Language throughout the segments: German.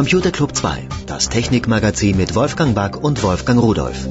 Computer Club 2, das Technikmagazin mit Wolfgang Back und Wolfgang Rudolph.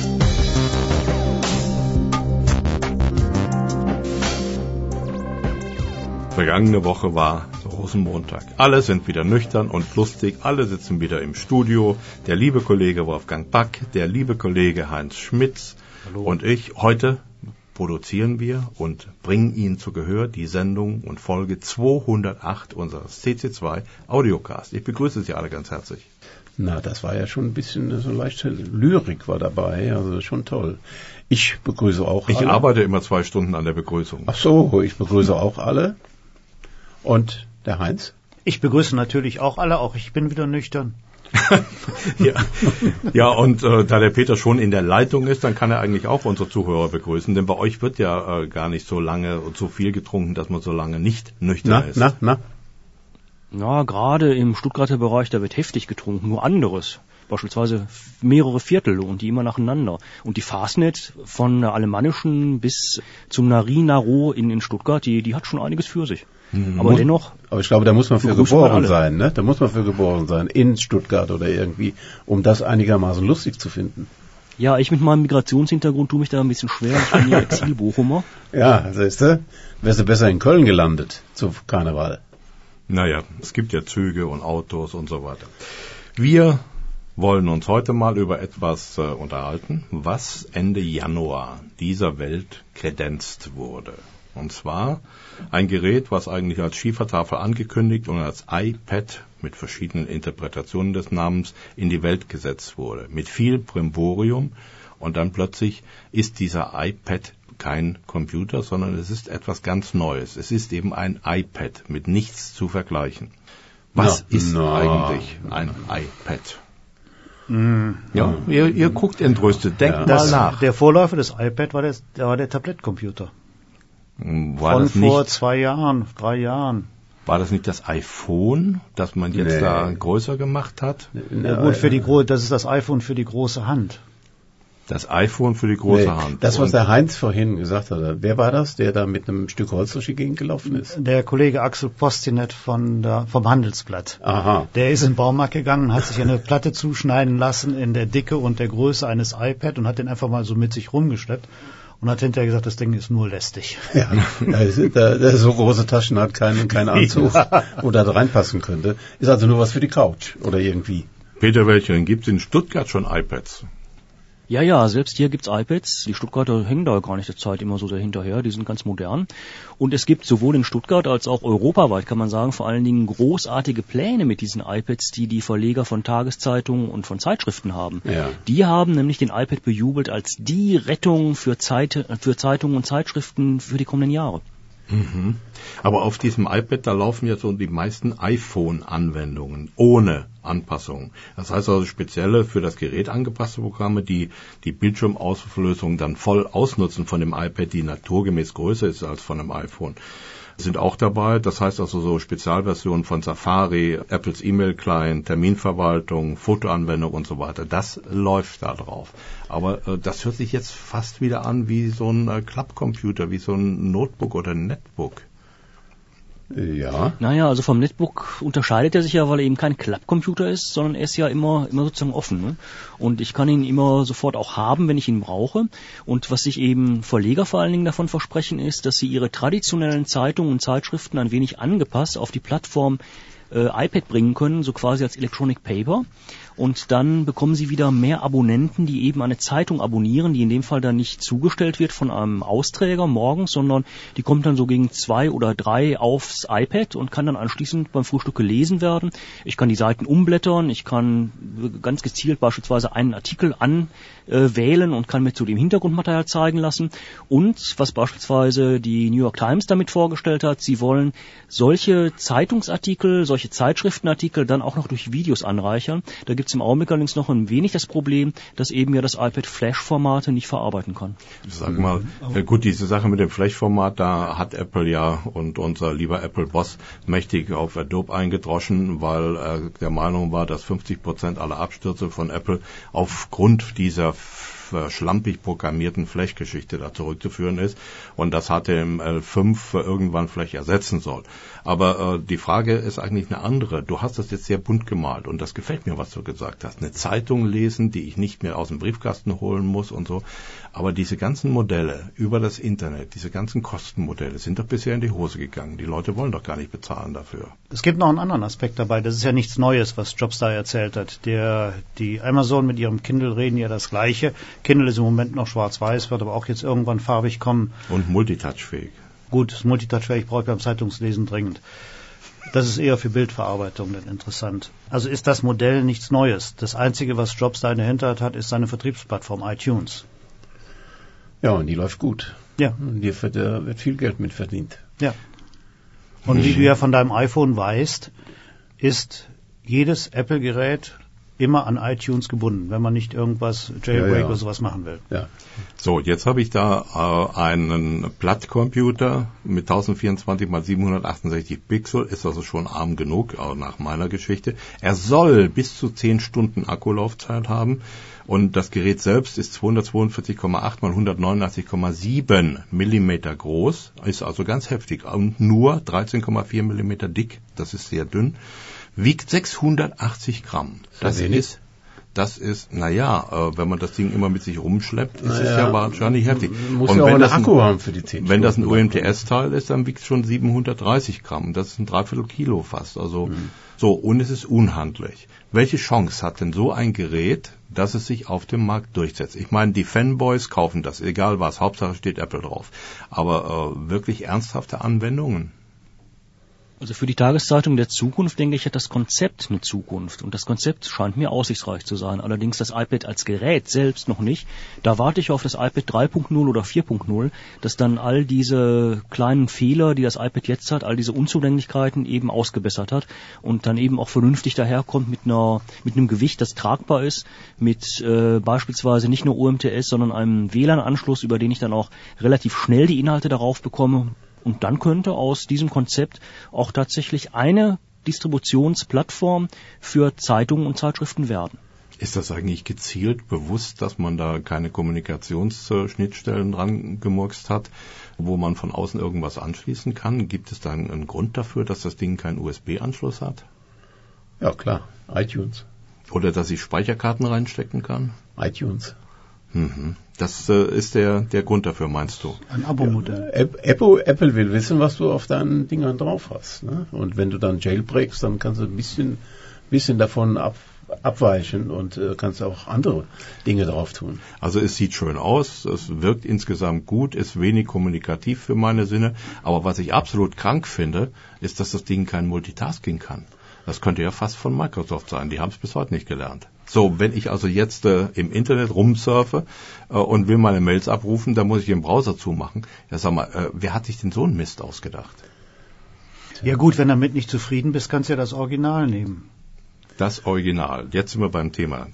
Vergangene Woche war Rosenmontag. Alle sind wieder nüchtern und lustig, alle sitzen wieder im Studio. Der liebe Kollege Wolfgang Back, der liebe Kollege Heinz Schmitz. Hallo. Und ich. Heute produzieren wir und bringen Ihnen zu Gehör die Sendung und Folge 208 unseres CC2 Audiocast. Ich begrüße Sie alle ganz herzlich. Na, das war ja schon ein bisschen, so leichte Lyrik war dabei, also schon toll. Ich begrüße auch alle. Ich arbeite immer 2 Stunden an der Begrüßung. Ach so, ich begrüße auch alle. Und der Heinz? Ich begrüße natürlich auch alle, auch ich bin wieder nüchtern. Ja, und da der Peter schon in der Leitung ist, dann kann er eigentlich auch unsere Zuhörer begrüßen, denn bei euch wird ja gar nicht so lange und so viel getrunken, dass man so lange nicht nüchtern ist. Na, gerade im Stuttgarter Bereich, da wird heftig getrunken, nur anderes. Beispielsweise mehrere Viertel und die immer nacheinander. Und die Fastnet von der Alemannischen bis zum Nari-Naro in Stuttgart, die hat schon einiges für sich. Aber dennoch... Aber ich glaube, da muss man für geboren sein, ne? Da muss man für geboren sein, in Stuttgart oder irgendwie, um das einigermaßen lustig zu finden. Ja, ich mit meinem Migrationshintergrund tue mich da ein bisschen schwer. Ich bin ja Exil-Bochumer. Ja, siehst du, wärst du besser in Köln gelandet, zu Karneval. Naja, es gibt ja Züge und Autos und so weiter. Wir wollen uns heute mal über etwas unterhalten, was Ende Januar dieser Welt kredenzt wurde. Und zwar ein Gerät, was eigentlich als Schiefertafel angekündigt und als iPad mit verschiedenen Interpretationen des Namens in die Welt gesetzt wurde. Mit viel Brimborium. Und dann plötzlich ist dieser iPad kein Computer, sondern es ist etwas ganz Neues. Es ist eben ein iPad mit nichts zu vergleichen. Was ist eigentlich ein iPad? Ja, ihr guckt entrüstet, denkt mal nach. Der Vorläufer des iPad war der Tablettcomputer. Von vor 2 Jahren, 3 Jahren. War das nicht das iPhone, das man jetzt da größer gemacht hat? Ja, gut, das ist das iPhone für die große Hand. Das iPhone für die große Hand. Das, was der Heinz vorhin gesagt hat, wer war das, der da mit einem Stück Holz durch die Gegend gelaufen ist? Der Kollege Axel Postinet vom Handelsblatt. Aha. Der ist in den Baumarkt gegangen, hat sich eine Platte zuschneiden lassen in der Dicke und der Größe eines iPad und hat den einfach mal so mit sich rumgeschleppt. Und hat hinterher gesagt, das Ding ist nur lästig. Ja, der so große Taschen hat keinen Anzug, wo da reinpassen könnte. Ist also nur was für die Couch oder irgendwie. Peter, welche gibt es in Stuttgart schon iPads? Ja, selbst hier gibt's iPads. Die Stuttgarter hängen da gar nicht der Zeit immer so dahinterher. Die sind ganz modern. Und es gibt sowohl in Stuttgart als auch europaweit, kann man sagen, vor allen Dingen großartige Pläne mit diesen iPads, die Verleger von Tageszeitungen und von Zeitschriften haben. Ja. Die haben nämlich den iPad bejubelt als die Rettung für Zeitungen und Zeitschriften für die kommenden Jahre. Mhm. Aber auf diesem iPad, da laufen ja so die meisten iPhone-Anwendungen ohne Anpassungen. Das heißt also spezielle für das Gerät angepasste Programme, die die Bildschirmauflösung dann voll ausnutzen von dem iPad, die naturgemäß größer ist als von einem iPhone, sind auch dabei. Das heißt also so Spezialversionen von Safari, Apples E-Mail-Client, Terminverwaltung, Fotoanwendung und so weiter. Das läuft da drauf. Aber das hört sich jetzt fast wieder an wie so ein Klappcomputer, wie so ein Notebook oder ein Netbook. Ja. Naja, also vom Netbook unterscheidet er sich ja, weil er eben kein Klappcomputer ist, sondern er ist ja immer sozusagen offen. Ne? Und ich kann ihn immer sofort auch haben, wenn ich ihn brauche. Und was sich eben Verleger vor allen Dingen davon versprechen, ist, dass sie ihre traditionellen Zeitungen und Zeitschriften ein wenig angepasst auf die Plattform iPad bringen können, so quasi als Electronic Paper. Und dann bekommen sie wieder mehr Abonnenten, die eben eine Zeitung abonnieren, die in dem Fall dann nicht zugestellt wird von einem Austräger morgens, sondern die kommt dann so gegen 2 oder 3 aufs iPad und kann dann anschließend beim Frühstück gelesen werden. Ich kann die Seiten umblättern, ich kann ganz gezielt beispielsweise einen Artikel anwählen und kann mir zu dem Hintergrundmaterial zeigen lassen. Und was beispielsweise die New York Times damit vorgestellt hat, sie wollen solche Zeitungsartikel, solche Zeitschriftenartikel dann auch noch durch Videos anreichern. Da gibt es im Augenblick allerdings noch ein wenig das Problem, dass eben ja das iPad Flash-Formate nicht verarbeiten kann. Sag mal, gut, diese Sache mit dem Flash-Format, da hat Apple ja und unser lieber Apple-Boss mächtig auf Adobe eingedroschen, weil er der Meinung war, dass 50% aller Abstürze von Apple aufgrund dieser relativ schlampig programmierten Flash-Geschichte da zurückzuführen ist und das HTML5 irgendwann vielleicht ersetzen soll. Aber die Frage ist eigentlich eine andere. Du hast das jetzt sehr bunt gemalt und das gefällt mir, was du gesagt hast. Eine Zeitung lesen, die ich nicht mehr aus dem Briefkasten holen muss und so. Aber diese ganzen Modelle über das Internet, diese ganzen Kostenmodelle sind doch bisher in die Hose gegangen. Die Leute wollen doch gar nicht bezahlen dafür. Es gibt noch einen anderen Aspekt dabei. Das ist ja nichts Neues, was Jobs da erzählt hat. Die Amazon mit ihrem Kindle reden ja das Gleiche. Kindle ist im Moment noch schwarz-weiß, wird aber auch jetzt irgendwann farbig kommen. Und multitouchfähig. Gut, das multitouchfähig brauche ich beim Zeitungslesen dringend. Das ist eher für Bildverarbeitung dann interessant. Also ist das Modell nichts Neues. Das Einzige, was Jobs da in der Hinterhand hat, ist seine Vertriebsplattform iTunes. Ja, und die läuft gut. Ja. Und hier wird viel Geld mit verdient. Ja. Und wie du ja von deinem iPhone weißt, ist jedes Apple-Gerät immer an iTunes gebunden, wenn man nicht irgendwas Jailbreak oder sowas machen will. Ja. So, jetzt habe ich da einen Plattcomputer mit 1024 x 768 Pixel, ist also schon arm genug, auch nach meiner Geschichte. Er soll bis zu 10 Stunden Akkulaufzeit haben und das Gerät selbst ist 242,8 x 189,7 Millimeter groß, ist also ganz heftig und nur 13,4 Millimeter dick, das ist sehr dünn. Wiegt 680 Gramm. Das ist, wenn man das Ding immer mit sich rumschleppt, ist es ja wahrscheinlich heftig. Muss ja auch einen Akku haben für die 10 Stunden. Wenn das ein UMTS-Teil ist, dann wiegt es schon 730 Gramm. Das ist ein Dreiviertel Kilo fast. Also, so, und es ist unhandlich. Welche Chance hat denn so ein Gerät, dass es sich auf dem Markt durchsetzt? Ich meine, die Fanboys kaufen das, egal was. Hauptsache steht Apple drauf. Aber wirklich ernsthafte Anwendungen? Also für die Tageszeitung der Zukunft, denke ich, hat das Konzept eine Zukunft. Und das Konzept scheint mir aussichtsreich zu sein. Allerdings das iPad als Gerät selbst noch nicht. Da warte ich auf das iPad 3.0 oder 4.0, das dann all diese kleinen Fehler, die das iPad jetzt hat, all diese Unzulänglichkeiten eben ausgebessert hat und dann eben auch vernünftig daherkommt mit einem Gewicht, das tragbar ist, mit beispielsweise nicht nur UMTS, sondern einem WLAN-Anschluss, über den ich dann auch relativ schnell die Inhalte darauf bekomme. Und dann könnte aus diesem Konzept auch tatsächlich eine Distributionsplattform für Zeitungen und Zeitschriften werden. Ist das eigentlich gezielt bewusst, dass man da keine Kommunikationsschnittstellen dran gemurkst hat, wo man von außen irgendwas anschließen kann? Gibt es da einen Grund dafür, dass das Ding keinen USB-Anschluss hat? Ja, klar. iTunes. Oder dass ich Speicherkarten reinstecken kann? iTunes. Das ist der Grund dafür, meinst du? Ein Abo-Modell. Ja, Apple will wissen, was du auf deinen Dingern drauf hast. Ne? Und wenn du dann jailbreakst, dann kannst du ein bisschen davon abweichen und kannst auch andere Dinge drauf tun. Also es sieht schön aus, es wirkt insgesamt gut, ist wenig kommunikativ für meine Sinne. Aber was ich absolut krank finde, ist, dass das Ding kein Multitasking kann. Das könnte ja fast von Microsoft sein. Die haben es bis heute nicht gelernt. So, wenn ich also jetzt im Internet rumsurfe und will meine Mails abrufen, dann muss ich den Browser zumachen. Ja, sag mal, wer hat sich denn so einen Mist ausgedacht? Ja gut, wenn du damit nicht zufrieden bist, kannst du ja das Original nehmen. Das Original. Jetzt sind wir beim Thema.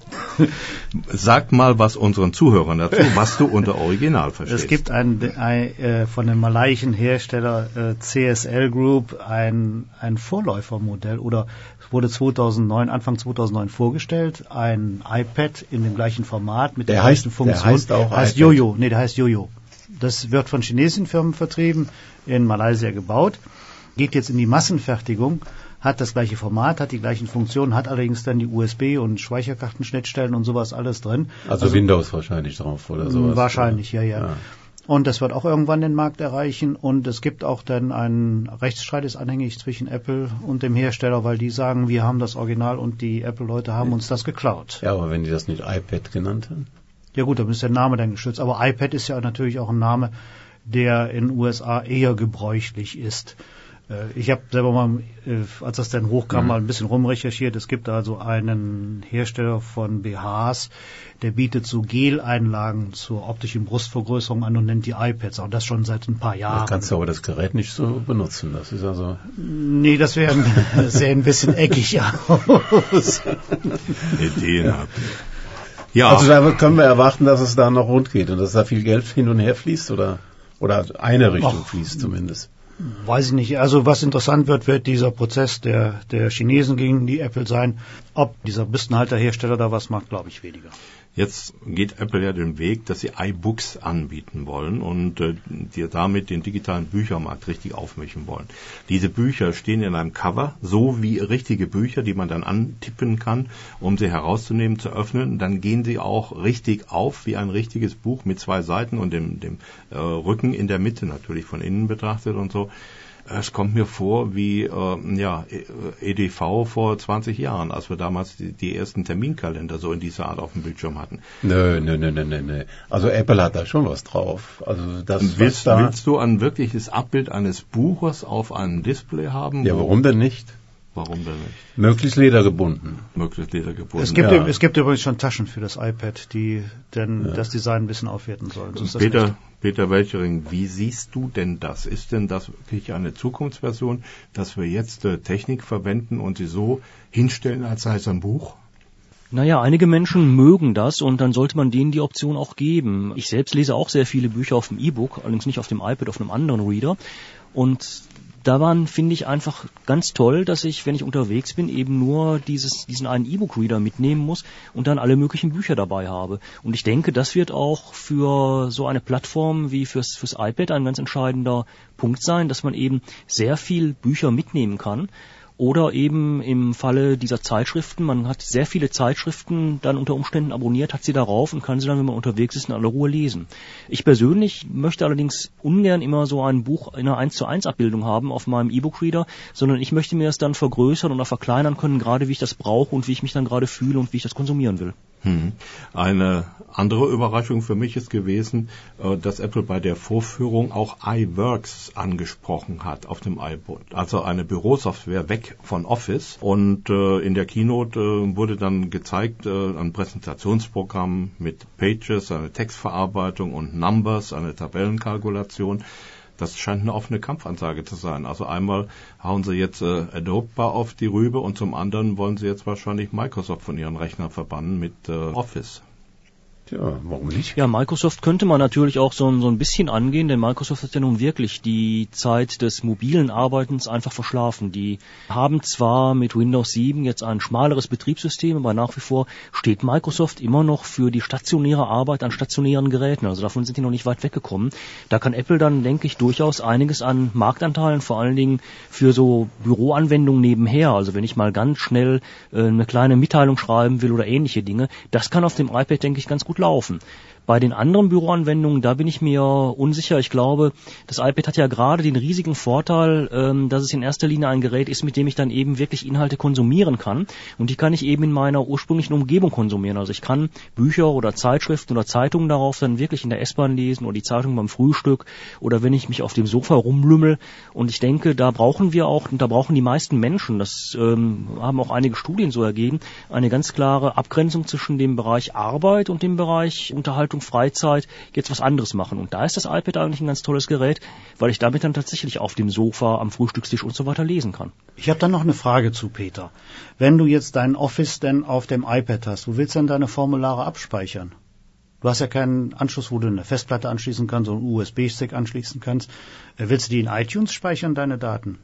Sag mal was unseren Zuhörern dazu, was du unter Original verstehst. Es gibt von dem malaiischen Hersteller CSL Group ein Vorläufermodell oder es wurde Anfang 2009 vorgestellt, ein iPad in dem gleichen Format mit der gleichen Funktion. Der heißt Jojo. Nee, der heißt Jojo. Das wird von chinesischen Firmen vertrieben, in Malaysia gebaut, geht jetzt in die Massenfertigung, hat das gleiche Format, hat die gleichen Funktionen, hat allerdings dann die USB- und Speicherkartenschnittstellen und sowas alles drin. Also Windows wahrscheinlich drauf oder sowas. Wahrscheinlich, ja. Und das wird auch irgendwann den Markt erreichen und es gibt auch dann einen Rechtsstreit, ist anhängig zwischen Apple und dem Hersteller, weil die sagen, wir haben das Original und die Apple-Leute haben uns das geklaut. Ja, aber wenn die das nicht iPad genannt haben? Ja gut, dann ist der Name dann geschützt. Aber iPad ist ja natürlich auch ein Name, der in den USA eher gebräuchlich ist. Ich habe selber mal, als das dann hochkam, mal ein bisschen rumrecherchiert. Es gibt also einen Hersteller von BHs, der bietet so Geleinlagen zur optischen Brustvergrößerung an und nennt die iPads. Auch das schon seit ein paar Jahren. Da kannst du aber das Gerät nicht so benutzen. Das ist also... Nee, das sähe ein bisschen eckig aus. Ideen habt ihr. Ja. Also da können wir erwarten, dass es da noch rund geht und dass da viel Geld hin und her fließt oder eine Richtung fließt zumindest. Weiß ich nicht. Also was interessant wird dieser Prozess der Chinesen gegen die Apple sein. Ob dieser Büstenhalterhersteller da was macht, glaube ich weniger. Jetzt geht Apple ja den Weg, dass sie iBooks anbieten wollen und damit den digitalen Büchermarkt richtig aufmischen wollen. Diese Bücher stehen in einem Cover, so wie richtige Bücher, die man dann antippen kann, um sie herauszunehmen, zu öffnen. Dann gehen sie auch richtig auf, wie ein richtiges Buch mit 2 Seiten und dem Rücken in der Mitte natürlich von innen betrachtet und so. Es kommt mir vor wie EDV vor 20 Jahren, als wir damals die ersten Terminkalender so in dieser Art auf dem Bildschirm hatten. Nö. Also Apple hat da schon was drauf. Also das willst du ein wirkliches Abbild eines Buches auf einem Display haben? Ja, warum denn nicht? Warum denn nicht? Möglichst ledergebunden. Es gibt übrigens schon Taschen für das iPad, die denn das Design ein bisschen aufwerten sollen. So Peter Welchering, wie siehst du denn das? Ist denn das wirklich eine Zukunftsversion, dass wir jetzt Technik verwenden und sie so hinstellen, als sei es ein Buch? Naja, einige Menschen mögen das und dann sollte man denen die Option auch geben. Ich selbst lese auch sehr viele Bücher auf dem E-Book, allerdings nicht auf dem iPad, auf einem anderen Reader. Und daran finde ich einfach ganz toll, dass ich, wenn ich unterwegs bin, eben nur diesen einen E-Book-Reader mitnehmen muss und dann alle möglichen Bücher dabei habe. Und ich denke, das wird auch für so eine Plattform wie fürs iPad ein ganz entscheidender Punkt sein, dass man eben sehr viel Bücher mitnehmen kann. Oder eben im Falle dieser Zeitschriften, man hat sehr viele Zeitschriften dann unter Umständen abonniert, hat sie darauf und kann sie dann, wenn man unterwegs ist, in aller Ruhe lesen. Ich persönlich möchte allerdings ungern immer so ein Buch in einer 1:1 Abbildung haben auf meinem E-Book-Reader, sondern ich möchte mir das dann vergrößern oder verkleinern können, gerade wie ich das brauche und wie ich mich dann gerade fühle und wie ich das konsumieren will. Eine andere Überraschung für mich ist gewesen, dass Apple bei der Vorführung auch iWorks angesprochen hat auf dem iPod. Also eine Bürosoftware weg von Office. Und in der Keynote wurde dann gezeigt, ein Präsentationsprogramm mit Pages, eine Textverarbeitung und Numbers, eine Tabellenkalkulation. Das scheint eine offene Kampfansage zu sein. Also einmal hauen sie jetzt Adobe auf die Rübe und zum anderen wollen sie jetzt wahrscheinlich Microsoft von ihren Rechnern verbannen mit Office. Tja, warum nicht? Ja, Microsoft könnte man natürlich auch so ein bisschen angehen, denn Microsoft hat ja nun wirklich die Zeit des mobilen Arbeitens einfach verschlafen. Die haben zwar mit Windows 7 jetzt ein schmaleres Betriebssystem, aber nach wie vor steht Microsoft immer noch für die stationäre Arbeit an stationären Geräten. Also davon sind die noch nicht weit weggekommen. Da kann Apple dann, denke ich, durchaus einiges an Marktanteilen, vor allen Dingen für so Büroanwendungen nebenher. Also wenn ich mal ganz schnell eine kleine Mitteilung schreiben will oder ähnliche Dinge, das kann auf dem iPad, denke ich, ganz gut laufen. Bei den anderen Büroanwendungen, da bin ich mir unsicher. Ich glaube, das iPad hat ja gerade den riesigen Vorteil, dass es in erster Linie ein Gerät ist, mit dem ich dann eben wirklich Inhalte konsumieren kann. Und die kann ich eben in meiner ursprünglichen Umgebung konsumieren. Also ich kann Bücher oder Zeitschriften oder Zeitungen darauf dann wirklich in der S-Bahn lesen oder die Zeitung beim Frühstück oder wenn ich mich auf dem Sofa rumlümmel. Und ich denke, da brauchen wir auch, und da brauchen die meisten Menschen, das haben auch einige Studien so ergeben, eine ganz klare Abgrenzung zwischen dem Bereich Arbeit und dem Bereich Unterhaltung, Freizeit, jetzt was anderes machen. Und da ist das iPad eigentlich ein ganz tolles Gerät, weil ich damit dann tatsächlich auf dem Sofa, am Frühstückstisch und so weiter lesen kann. Ich habe dann noch eine Frage zu Peter. Wenn du jetzt dein Office denn auf dem iPad hast, wo willst du denn deine Formulare abspeichern? Du hast ja keinen Anschluss, wo du eine Festplatte anschließen kannst, so einen USB-Stick anschließen kannst. Willst du die in iTunes speichern, deine Daten?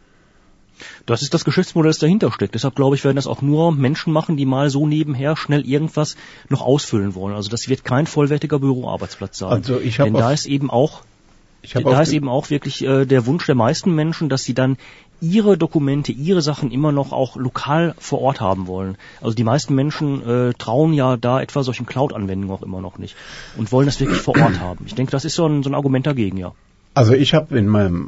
Das ist das Geschäftsmodell, das dahinter steckt. Deshalb glaube ich, werden das auch nur Menschen machen, die mal so nebenher schnell irgendwas noch ausfüllen wollen. Also das wird kein vollwertiger Büroarbeitsplatz sein. Also denn da ist eben auch wirklich der Wunsch der meisten Menschen, dass sie dann ihre Dokumente, ihre Sachen immer noch auch lokal vor Ort haben wollen. Also die meisten Menschen trauen ja da etwa solchen Cloud-Anwendungen auch immer noch nicht und wollen das wirklich vor Ort haben. Ich denke, das ist so ein Argument dagegen, ja. Also ich habe in meinem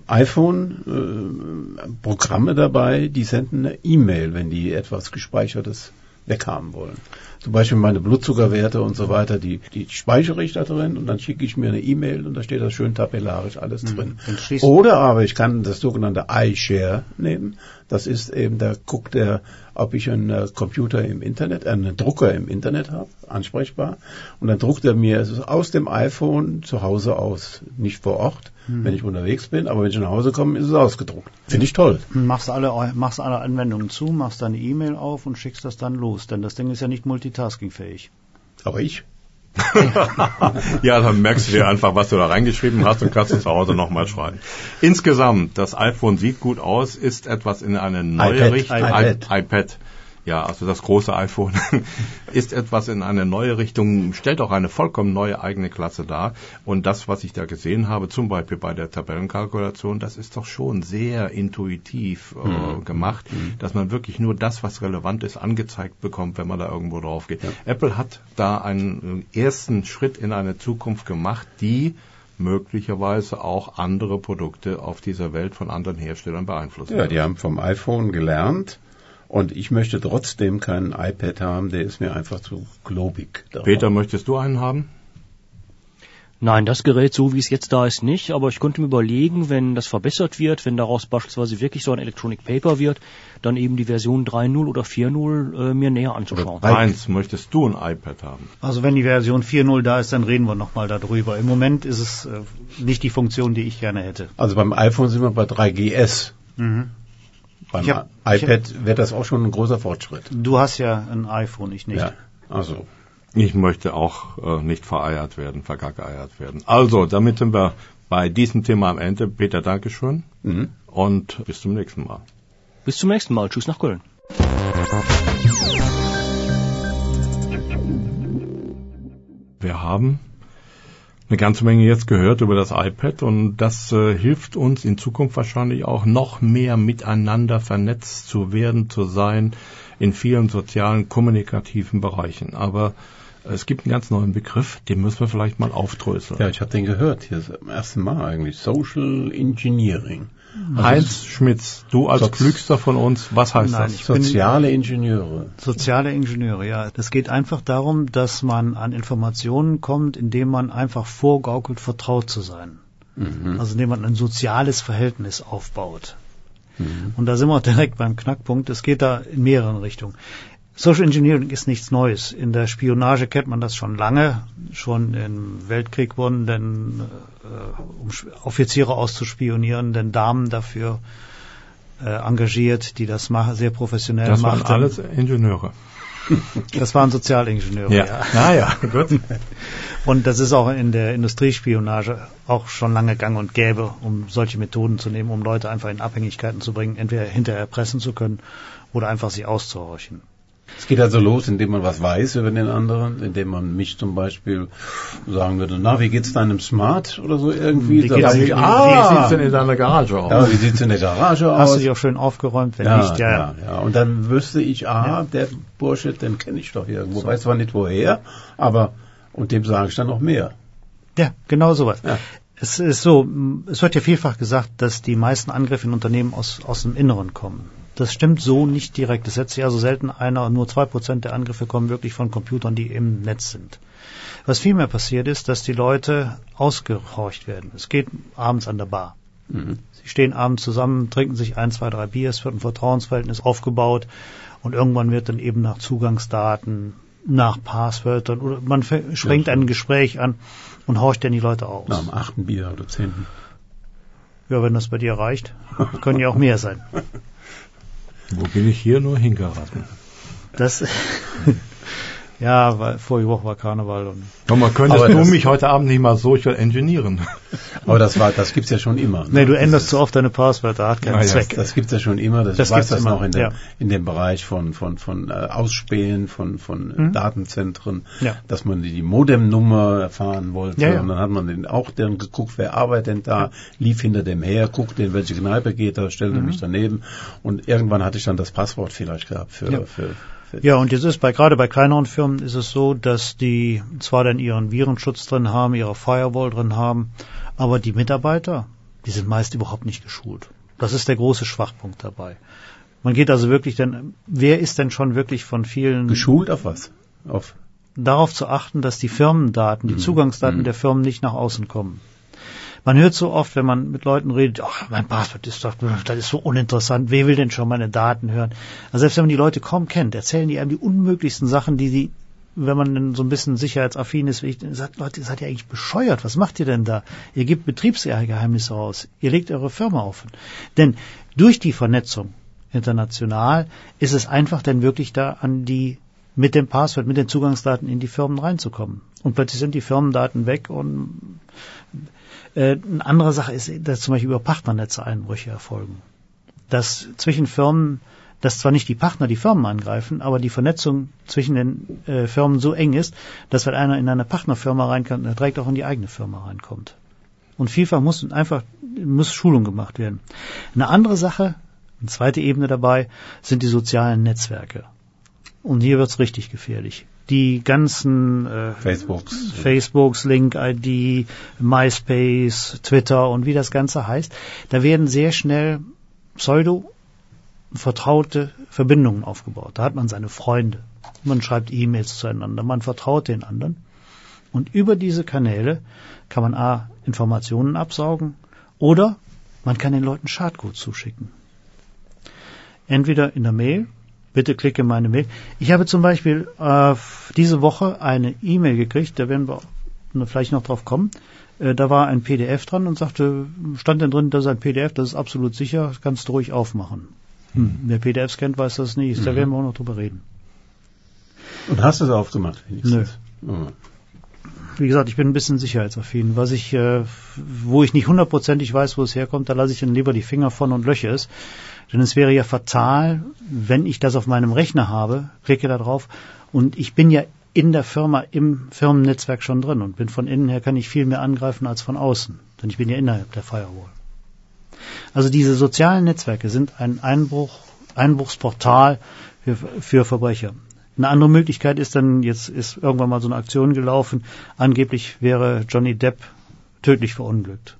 iPhone Programme dabei, die senden eine E-Mail, wenn die etwas Gespeichertes weghaben wollen. Zum Beispiel meine Blutzuckerwerte und so weiter, die speichere ich da drin und dann schicke ich mir eine E-Mail und da steht das schön tabellarisch alles drin. Oder aber ich kann das sogenannte iShare nehmen. Das ist eben, da guckt er, ob ich einen Computer im Internet, einen Drucker im Internet habe, ansprechbar. Und dann druckt er mir aus dem iPhone zu Hause aus, nicht vor Ort, wenn ich unterwegs bin, aber wenn ich nach Hause komme, ist es ausgedruckt. Finde ich toll. Machst alle Anwendungen zu, machst deine E-Mail auf und schickst das dann los, denn das Ding ist ja nicht multitaskingfähig. Aber ich? Ja, dann merkst du dir einfach, was du da reingeschrieben hast und kannst es zu Hause nochmal schreiben. Insgesamt, das iPhone sieht gut aus, ist etwas in eine neue Richtung. iPad. Ja, also das große iPhone ist etwas in eine neue Richtung, stellt auch eine vollkommen neue eigene Klasse dar. Und das, was ich da gesehen habe, zum Beispiel bei der Tabellenkalkulation, das ist doch schon sehr intuitiv gemacht, dass man wirklich nur das, was relevant ist, angezeigt bekommt, wenn man da irgendwo drauf geht. Ja. Apple hat da einen ersten Schritt in eine Zukunft gemacht, die möglicherweise auch andere Produkte auf dieser Welt von anderen Herstellern beeinflussen. Ja, die haben vom iPhone gelernt. Und ich möchte trotzdem keinen iPad haben, der ist mir einfach zu globig. Peter, möchtest du einen haben? Nein, das Gerät, so wie es jetzt da ist, nicht. Aber ich könnte mir überlegen, wenn das verbessert wird, wenn daraus beispielsweise wirklich so ein Electronic Paper wird, dann eben die Version 3.0 oder 4.0 mir näher anzuschauen. Heinz, möchtest du ein iPad haben? Also wenn die Version 4.0 da ist, dann reden wir nochmal darüber. Im Moment ist es nicht die Funktion, die ich gerne hätte. Also beim iPhone sind wir bei 3GS. Mhm. Beim iPad wäre das auch schon ein großer Fortschritt. Du hast ja ein iPhone, ich nicht. Ja, also. Ich möchte auch nicht vergackeiert werden. Also, damit sind wir bei diesem Thema am Ende. Peter, Dankeschön. Und bis zum nächsten Mal. Bis zum nächsten Mal. Tschüss nach Köln. Wir haben eine ganze Menge jetzt gehört über das iPad und das hilft uns in Zukunft wahrscheinlich auch noch mehr miteinander vernetzt zu werden, zu sein in vielen sozialen, kommunikativen Bereichen. Aber es gibt einen ganz neuen Begriff, den müssen wir vielleicht mal aufdröseln. Ja, ich habe den gehört, hier zum ersten Mal eigentlich, Social Engineering. Heinz Schmitz, du als Klügster von uns, was heißt das? Soziale Ingenieure. Soziale Ingenieure, ja. Es geht einfach darum, dass man an Informationen kommt, indem man einfach vorgaukelt, vertraut zu sein. Also indem man ein soziales Verhältnis aufbaut. Und da sind wir direkt beim Knackpunkt. Es geht da in mehreren Richtungen. Social Engineering ist nichts Neues. In der Spionage kennt man das schon lange. Schon im Weltkrieg wurden denn um Offiziere auszuspionieren, denn Damen dafür engagiert, die das sehr professionell machen. machten. Das waren alles Ingenieure. Das waren Sozialingenieure, ja. Naja, gut. Und das ist auch in der Industriespionage auch schon lange gang und gäbe, um solche Methoden zu nehmen, um Leute einfach in Abhängigkeiten zu bringen, entweder hinterher erpressen zu können oder einfach sie auszuhorchen. Es geht also los, indem man was weiß über den anderen, indem man mich zum Beispiel sagen würde, na, wie geht's deinem Smart oder so irgendwie? Wie sieht's denn in deiner Garage aus? Ja, wie sieht's in der Garage aus? Hast du die auch schön aufgeräumt, wenn nicht? Ja. Und dann wüsste ich, der Bursche, den kenne ich doch irgendwo. So. Weiß zwar nicht woher, aber, und dem sage ich dann noch mehr. Ja, genau sowas. Ja. Es ist so, es wird ja vielfach gesagt, dass die meisten Angriffe in Unternehmen aus dem Inneren kommen. Das stimmt so nicht direkt. Es setzt sich also selten einer, nur 2% der Angriffe kommen wirklich von Computern, die im Netz sind. Was vielmehr passiert ist, dass die Leute ausgehorcht werden. Es geht abends an der Bar. Sie stehen abends zusammen, trinken sich 1, 2, 3 Bier, es wird ein Vertrauensverhältnis aufgebaut und irgendwann wird dann eben nach Zugangsdaten, nach Passwörtern oder man sprengt ein Gespräch an und horcht dann die Leute aus. Nach dem 8. Bier oder 10. Ja, wenn das bei dir reicht, können ja auch mehr sein. Wo bin ich hier nur hingeraten? Das, ja, weil vorige Woche war Karneval. Und könntest du mich heute Abend nicht mal social engineeren? Aber das gibt's ja schon immer. Ne? Nee, du änderst zu oft deine Passwörter, hat keinen Zweck. Das gibt's ja schon immer. Das weiß das noch in dem Bereich von Ausspähen, von Datenzentren, dass man die Modemnummer erfahren wollte. Ja. Und dann hat man dann geguckt, wer arbeitet denn da, lief hinter dem her, guckte in welche Kneipe geht er, stellte mich daneben. Und irgendwann hatte ich dann das Passwort vielleicht gehabt Ja, und jetzt ist gerade bei kleineren Firmen ist es so, dass die zwar dann ihren Virenschutz drin haben, ihre Firewall drin haben, aber die Mitarbeiter, die sind meist überhaupt nicht geschult. Das ist der große Schwachpunkt dabei. Man geht also wirklich wer ist denn schon wirklich von vielen... Geschult auf was? Darauf zu achten, dass die Firmendaten, die Zugangsdaten der Firmen nicht nach außen kommen. Man hört so oft, wenn man mit Leuten redet, mein Passwort das ist so uninteressant, wer will denn schon meine Daten hören? Also selbst wenn man die Leute kaum kennt, erzählen die einem die unmöglichsten Sachen, die wenn man dann so ein bisschen sicherheitsaffin ist, sagt, Leute, ihr seid ja eigentlich bescheuert, was macht ihr denn da? Ihr gebt Betriebsgeheimnisse raus, ihr legt eure Firma offen. Denn durch die Vernetzung international ist es einfach dann wirklich da mit dem Passwort, mit den Zugangsdaten in die Firmen reinzukommen. Und plötzlich sind die Firmendaten weg und eine andere Sache ist, dass zum Beispiel über Partnernetze Einbrüche erfolgen. Dass zwischen Firmen dass zwar nicht die Partner die Firmen angreifen, aber die Vernetzung zwischen den Firmen so eng ist, dass wenn einer in eine Partnerfirma reinkommt, der direkt auch in die eigene Firma reinkommt. Und vielfach muss Schulung gemacht werden. Eine andere Sache, eine zweite Ebene dabei, sind die sozialen Netzwerke. Und hier wird's richtig gefährlich. Die ganzen Facebooks, Link-ID, MySpace, Twitter und wie das Ganze heißt, da werden sehr schnell vertraute Verbindungen aufgebaut. Da hat man seine Freunde, man schreibt E-Mails zueinander, man vertraut den anderen. Und über diese Kanäle kann man A, Informationen absaugen oder man kann den Leuten Schadcode zuschicken. Entweder in der Mail, bitte klicke meine Mail. Ich habe zum Beispiel diese Woche eine E-Mail gekriegt, da werden wir vielleicht noch drauf kommen. Da war ein PDF dran und stand dann drin, das ist ein PDF, das ist absolut sicher, das kannst du ruhig aufmachen. Wer PDFs kennt, weiß das nicht, da werden wir auch noch drüber reden. Und hast du es aufgemacht? Nö. Oh. Wie gesagt, ich bin ein bisschen sicherheitsaffin. Wo ich nicht hundertprozentig weiß, wo es herkommt, da lasse ich dann lieber die Finger von und lösche es. Denn es wäre ja fatal, wenn ich das auf meinem Rechner habe, klicke da drauf und ich bin ja in der Firma, im Firmennetzwerk schon drin und bin von innen her, kann ich viel mehr angreifen als von außen. Denn ich bin ja innerhalb der Firewall. Also diese sozialen Netzwerke sind ein Einbruchsportal für Verbrecher. Eine andere Möglichkeit ist dann, jetzt ist irgendwann mal so eine Aktion gelaufen, angeblich wäre Johnny Depp tödlich verunglückt.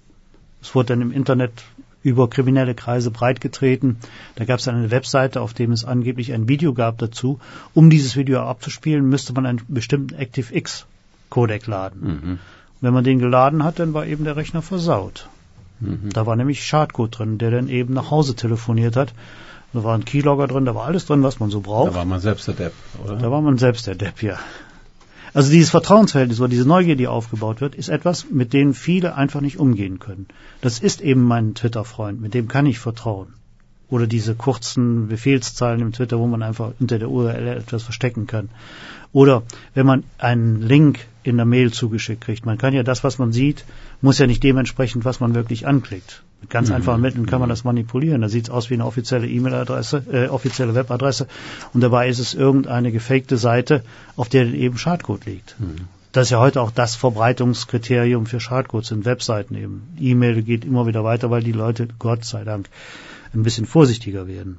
Es wurde dann im Internet über kriminelle Kreise breitgetreten. Da gab es eine Webseite, auf dem es angeblich ein Video gab dazu. Um dieses Video abzuspielen, müsste man einen bestimmten ActiveX-Codec laden. Und wenn man den geladen hat, dann war eben der Rechner versaut. Da war nämlich Schadcode drin, der dann eben nach Hause telefoniert hat. Da war ein Keylogger drin, da war alles drin, was man so braucht. Da war man selbst der Depp, oder? Da war man selbst der Depp, ja. Also dieses Vertrauensverhältnis oder diese Neugier, die aufgebaut wird, ist etwas, mit dem viele einfach nicht umgehen können. Das ist eben mein Twitter-Freund, mit dem kann ich vertrauen. Oder diese kurzen Befehlszeilen im Twitter, wo man einfach unter der URL etwas verstecken kann. Oder wenn man einen Link in der Mail zugeschickt kriegt. Man kann ja das, was man sieht, muss ja nicht dementsprechend, was man wirklich anklickt. Mit ganz einfachen Mitteln kann man das manipulieren. Da sieht es aus wie eine offizielle E-Mail-Adresse, offizielle Webadresse und dabei ist es irgendeine gefakte Seite, auf der eben Schadcode liegt. Das ist ja heute auch das Verbreitungskriterium für Schadcodes in Webseiten eben. E-Mail geht immer wieder weiter, weil die Leute, Gott sei Dank, ein bisschen vorsichtiger werden.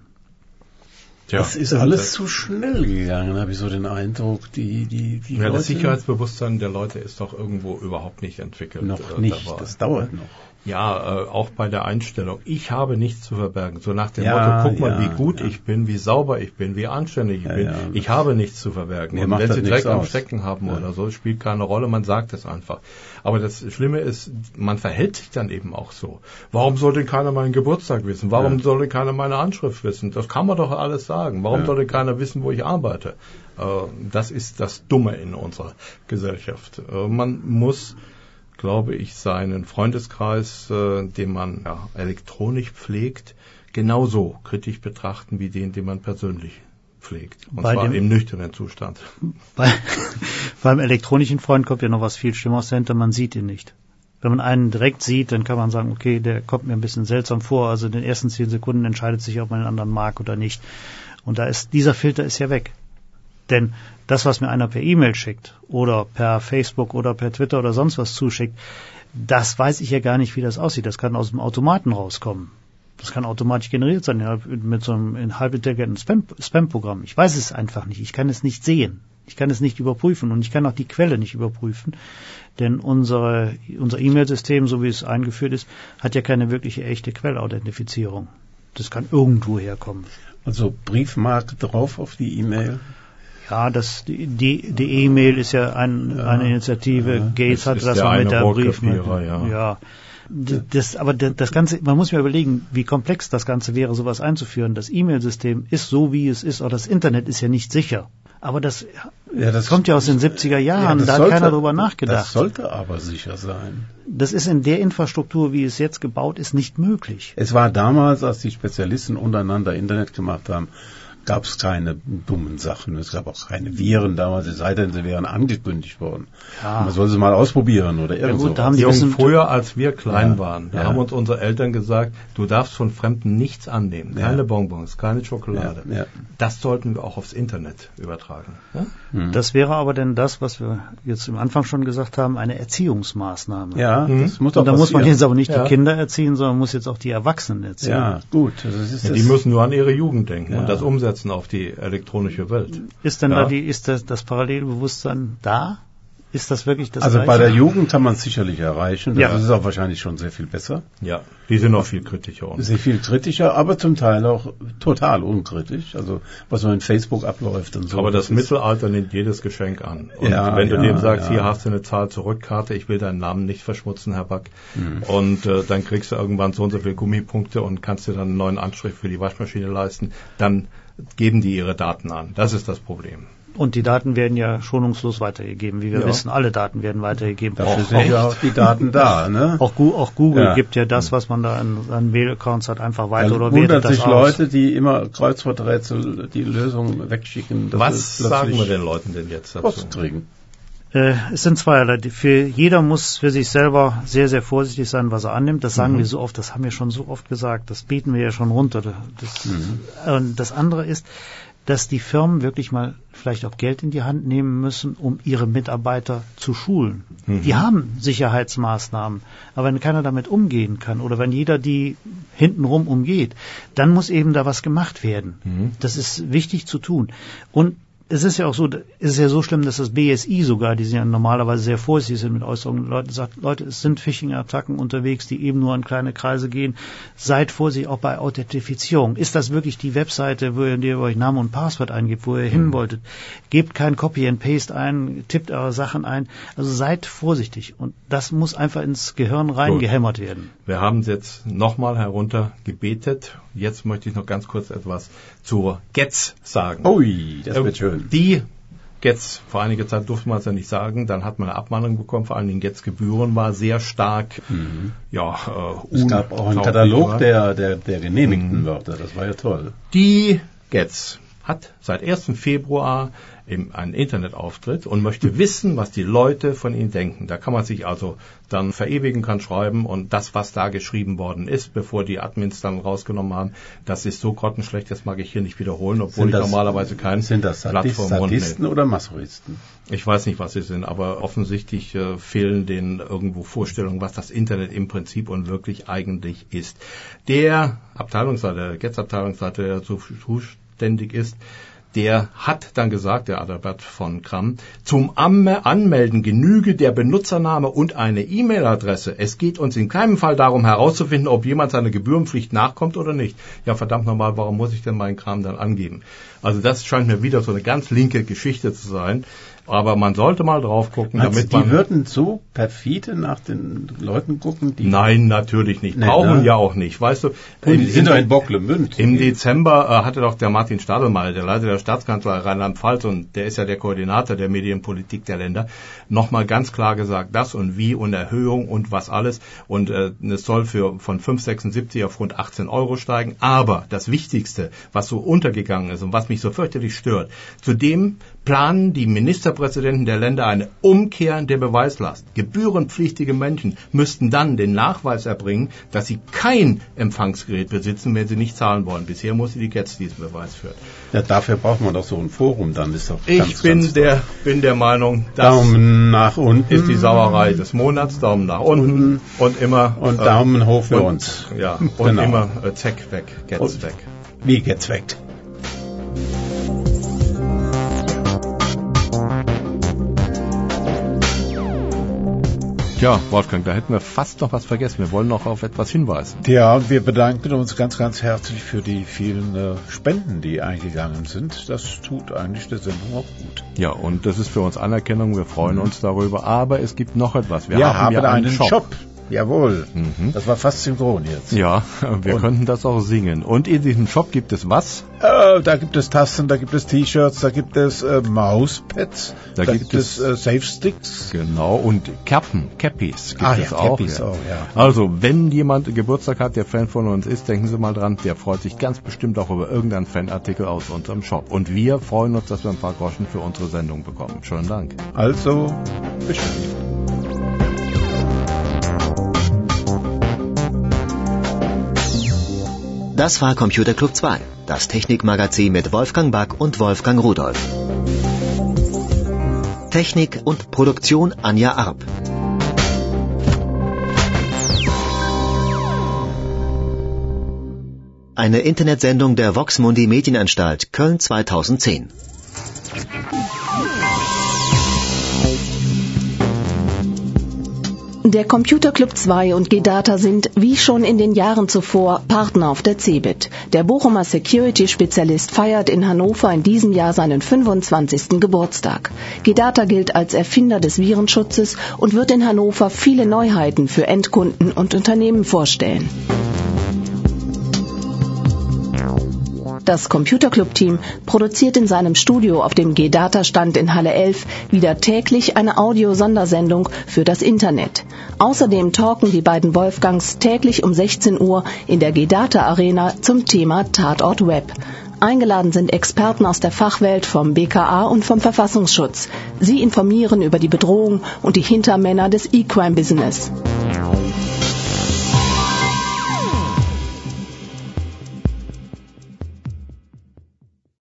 Ja, das ist alles zu schnell gegangen, habe ich so den Eindruck. Die Leute, das Sicherheitsbewusstsein der Leute ist doch irgendwo überhaupt nicht entwickelt. Noch nicht, das dauert noch. Ja, auch bei der Einstellung. Ich habe nichts zu verbergen. So nach dem Motto, guck mal, wie gut ich bin, wie sauber ich bin, wie anständig ich bin. Ich habe nichts zu verbergen. Und wenn Sie Dreck am Stecken haben oder so, spielt keine Rolle, man sagt es einfach. Aber das Schlimme ist, man verhält sich dann eben auch so. Warum soll denn keiner meinen Geburtstag wissen? Warum soll denn keiner meine Anschrift wissen? Das kann man doch alles sagen. Warum soll denn keiner wissen, wo ich arbeite? Das ist das Dumme in unserer Gesellschaft. Man muss, glaube ich, seinen Freundeskreis, den man elektronisch pflegt, genauso kritisch betrachten wie den man persönlich pflegt. Und zwar im nüchternen Zustand. Beim elektronischen Freund kommt ja noch was viel Schlimmeres dahinter, man sieht ihn nicht. Wenn man einen direkt sieht, dann kann man sagen, okay, der kommt mir ein bisschen seltsam vor. Also in den ersten 10 Sekunden entscheidet sich, ob man den anderen mag oder nicht. Und dieser Filter ist ja weg. Denn das, was mir einer per E-Mail schickt oder per Facebook oder per Twitter oder sonst was zuschickt, das weiß ich ja gar nicht, wie das aussieht. Das kann aus dem Automaten rauskommen. Das kann automatisch generiert sein mit so einem halbintelligenten Spam-Programm. Ich weiß es einfach nicht. Ich kann es nicht sehen. Ich kann es nicht überprüfen und ich kann auch die Quelle nicht überprüfen. Denn unser E-Mail-System, so wie es eingeführt ist, hat ja keine wirkliche echte Quellauthentifizierung. Das kann irgendwo herkommen. Also Briefmarke drauf auf die E-Mail? Ja, die E-Mail ist ja eine Initiative. Gates hatte das mal mit der Briefmarke. Ja. Aber das Ganze, man muss mir überlegen, wie komplex das Ganze wäre, sowas einzuführen. Das E-Mail-System ist so, wie es ist, auch das Internet ist ja nicht sicher. Aber das kommt ja aus den 70er Jahren, da hat keiner drüber nachgedacht. Das sollte aber sicher sein. Das ist in der Infrastruktur, wie es jetzt gebaut ist, nicht möglich. Es war damals, als die Spezialisten untereinander Internet gemacht haben, gab es keine dummen Sachen. Es gab auch keine Viren damals, es sei denn, sie wären angekündigt worden. Ja. Man soll sie mal ausprobieren oder irgendwas. Da haben die früher, als wir klein waren, da haben uns unsere Eltern gesagt, du darfst von Fremden nichts annehmen. Keine Bonbons, keine Schokolade. Ja. Das sollten wir auch aufs Internet übertragen. Ja? Das wäre aber denn das, was wir jetzt am Anfang schon gesagt haben, eine Erziehungsmaßnahme. Ja, das muss doch Und da muss man jetzt aber nicht die Kinder erziehen, sondern muss jetzt auch die Erwachsenen erziehen. Ja, gut. Die müssen nur an ihre Jugend denken und das umsetzen auf die elektronische Welt. Ist denn das Parallelbewusstsein da? Ist das wirklich das Also Gleiche? bei der Jugend kann man es sicherlich erreichen. Das ist auch wahrscheinlich schon sehr viel besser. Ja, die sind noch viel kritischer. Sehr viel kritischer, aber zum Teil auch total unkritisch. Also was so in Facebook abläuft und so. Aber das Mittelalter nimmt jedes Geschenk an. Und wenn du dem sagst, hier hast du eine Zahl-Zurück-Karte, ich will deinen Namen nicht verschmutzen, Herr Back. Und dann kriegst du irgendwann so und so viele Gummipunkte und kannst dir dann einen neuen Anstrich für die Waschmaschine leisten, dann geben die ihre Daten an. Das ist das Problem. Und die Daten werden ja schonungslos weitergegeben, wie wir wissen. Alle Daten werden weitergegeben. Dafür sind ja auch die Daten da. Ne? Auch Google gibt ja das, was man da an Mail-Accounts hat, einfach weiter oder wertet das aus. 100 Leute, die immer Kreuzworträtsel die Lösung wegschicken. Was sagen wir den Leuten denn jetzt dazu? Post kriegen. Es sind zweierlei. Jeder muss für sich selber sehr, sehr vorsichtig sein, was er annimmt. Das sagen wir so oft, das haben wir schon so oft gesagt. Das beten wir ja schon runter. Und das andere ist, dass die Firmen wirklich mal vielleicht auch Geld in die Hand nehmen müssen, um ihre Mitarbeiter zu schulen. Die haben Sicherheitsmaßnahmen, aber wenn keiner damit umgehen kann oder wenn jeder die hintenrum umgeht, dann muss eben da was gemacht werden. Das ist wichtig zu tun. Und es ist ja auch so, es ist ja so schlimm, dass das BSI sogar, die sind ja normalerweise sehr vorsichtig sind mit Äußerungen, sagt, Leute, es sind Phishing-Attacken unterwegs, die eben nur an kleine Kreise gehen. Seid vorsichtig auch bei Authentifizierung. Ist das wirklich die Webseite, wo ihr euch Name und Passwort eingibt, wo ihr hin wolltet? Gebt kein Copy and Paste ein, tippt eure Sachen ein. Also seid vorsichtig. Und das muss einfach ins Gehirn reingehämmert werden. Wir haben es jetzt nochmal heruntergebetet. Jetzt möchte ich noch ganz kurz etwas zur Getz sagen. Ui, das wird schön. Die Getz, vor einiger Zeit durfte man es ja nicht sagen, dann hat man eine Abmahnung bekommen, vor allen Dingen Getz-Gebühren war sehr stark, es gab auch einen Katalog der genehmigten Wörter, das war ja toll. Die Getz hat seit 1. Februar einen Internetauftritt und möchte wissen, was die Leute von ihnen denken. Da kann man sich also dann verewigen, kann schreiben und das, was da geschrieben worden ist, bevor die Admins dann rausgenommen haben, das ist so grottenschlecht, das mag ich hier nicht wiederholen, obwohl ich normalerweise kein Sadisten oder Masochisten? Ich weiß nicht, was sie sind, aber offensichtlich fehlen denen irgendwo Vorstellungen, was das Internet im Prinzip und wirklich eigentlich ist. Der Getz-Abteilungsleiter, der so zuständig ist, der hat dann gesagt, der Adalbert von Kramm, zum Anmelden genüge der Benutzername und eine E-Mail-Adresse. Es geht uns in keinem Fall darum herauszufinden, ob jemand seiner Gebührenpflicht nachkommt oder nicht. Ja, verdammt nochmal, warum muss ich denn meinen Kram dann angeben? Also das scheint mir wieder so eine ganz linke Geschichte zu sein. Aber man sollte mal drauf gucken, damit man... Die würden so perfide nach den Leuten gucken? Nein, natürlich nicht. Brauchen ja auch nicht. Weißt du, die sind doch in Bocklemünd. Im Dezember hatte doch der Martin Stadelmeier, der Leiter der Staatskanzlei Rheinland-Pfalz, und der ist ja der Koordinator der Medienpolitik der Länder, nochmal ganz klar gesagt, das und wie und Erhöhung und was alles. Und es soll von 5,76 auf rund 18 Euro steigen. Aber das Wichtigste, was so untergegangen ist und was mich so fürchterlich stört, zudem planen die Ministerpräsidenten der Länder eine Umkehr der Beweislast. Gebührenpflichtige Menschen müssten dann den Nachweis erbringen, dass sie kein Empfangsgerät besitzen, wenn sie nicht zahlen wollen. Bisher muss die Getz diesen Beweis führen. Ja, dafür braucht man doch so ein Forum, dann ist doch Ich bin der Meinung, das Daumen nach unten ist die Sauerei des Monats, Daumen nach unten und immer und Daumen hoch für uns. Ja, und immer Zeck weg, Getz weg. Wie Getz weg? Ja, Wolfgang, da hätten wir fast noch was vergessen. Wir wollen noch auf etwas hinweisen. Ja, wir bedanken uns ganz, ganz herzlich für die vielen Spenden, die eingegangen sind. Das tut eigentlich der Sendung auch gut. Ja, und das ist für uns Anerkennung. Wir freuen uns darüber. Aber es gibt noch etwas. Wir haben ja einen Shop. Jawohl, das war fast synchron jetzt. Ja, wir könnten das auch singen. Und in diesem Shop gibt es was? Da gibt es Tassen, da gibt es T-Shirts, da gibt es Mauspads, da gibt es Safe-Sticks. Genau, und Cappies gibt es auch. Cappies auch, ja. Also, wenn jemand Geburtstag hat, der Fan von uns ist, denken Sie mal dran, der freut sich ganz bestimmt auch über irgendeinen Fanartikel aus unserem Shop. Und wir freuen uns, dass wir ein paar Groschen für unsere Sendung bekommen. Schönen Dank. Also, bestimmt. Das war Computer Club 2, das Technikmagazin mit Wolfgang Back und Wolfgang Rudolf. Technik und Produktion Anja Arp. Eine Internetsendung der Vox-Mundi Medienanstalt, Köln 2010. Der Computer Club 2 und G-Data sind, wie schon in den Jahren zuvor, Partner auf der CeBIT. Der Bochumer Security-Spezialist feiert in Hannover in diesem Jahr seinen 25. Geburtstag. G-Data gilt als Erfinder des Virenschutzes und wird in Hannover viele Neuheiten für Endkunden und Unternehmen vorstellen. Das Computer Club Team produziert in seinem Studio auf dem G-Data-Stand in Halle 11 wieder täglich eine Audio-Sondersendung für das Internet. Außerdem talken die beiden Wolfgangs täglich um 16 Uhr in der G-Data-Arena zum Thema Tatort Web. Eingeladen sind Experten aus der Fachwelt vom BKA und vom Verfassungsschutz. Sie informieren über die Bedrohung und die Hintermänner des E-Crime-Business.